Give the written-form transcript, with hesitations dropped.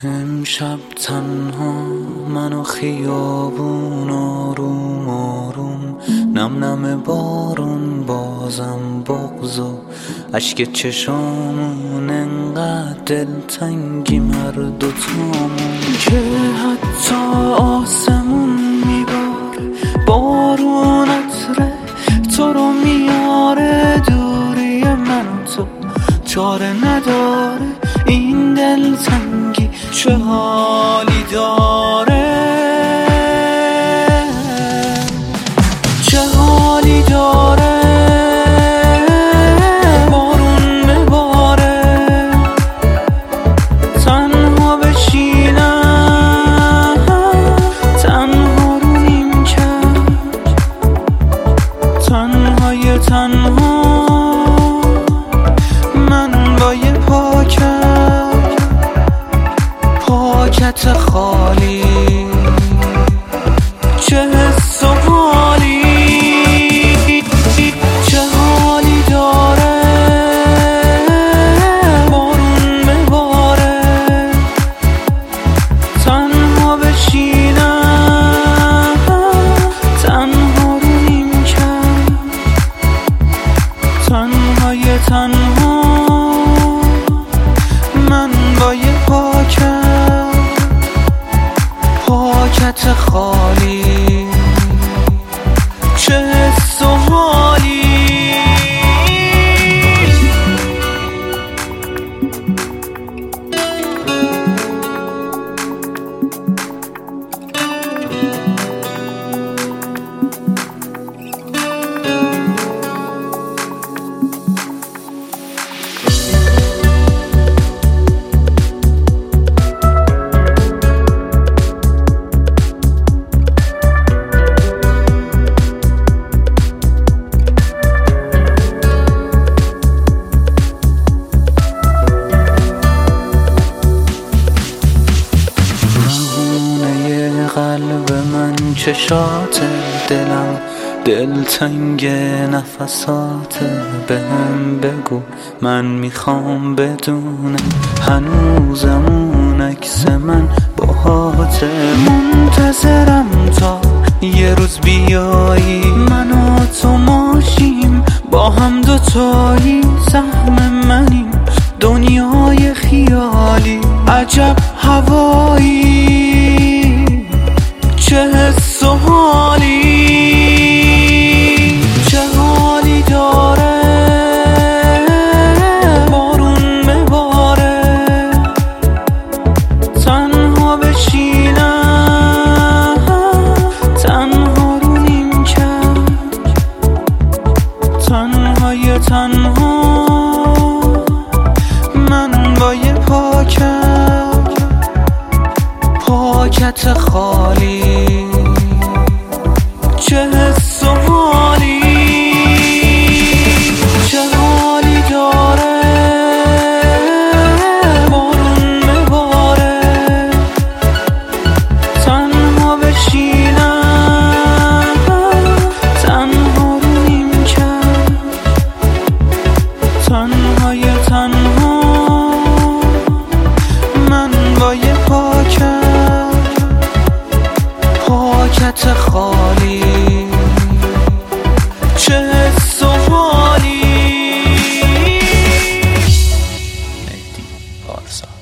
امشب تنها من و خیابون آروم آروم، نم نم بارون، بازم بغض و اشک چشامون، انقدر دلتنگیم هر دوتامون که حتی آسمون میباره بارون عطره تو رو میاره. دوری من و تو چاره نداره، این دلتنگی چه حالی داره، چه حالی داره. بارون بباره تنها بشینم، تنها رو نیمکت، تنهای تنها من با یه پاکت خالی، چه حس و حالی، چه حالی داره. بارون بباره تنها بشینم، تنها رو نیمکت، تنهای تنها من با یه پاکت خالی، چه حس و حالی. قلب من چشات دلم دلتنگ نفسات، بهم بگو من میخوام بدونم هنوزم اون عکس من باهات. منتظرم تا یه روز بیایی من و تو ماشیم با هم دوتایی، سهم منیم دنیای خیالی، عجب هوایی، چه حس و حالی، چه حالی داره. بارون بباره تنها بشینم، تنها رو نیمکت، تنهای تنها من با یه پاکت خالی، چه حس و حالی، چه حالی داره. بارون بباره تنها بشینم، تنها رو نیمکت، تنهای تنها من با یه پاکت خالی، چه حس و حالی. مهدی پارسا.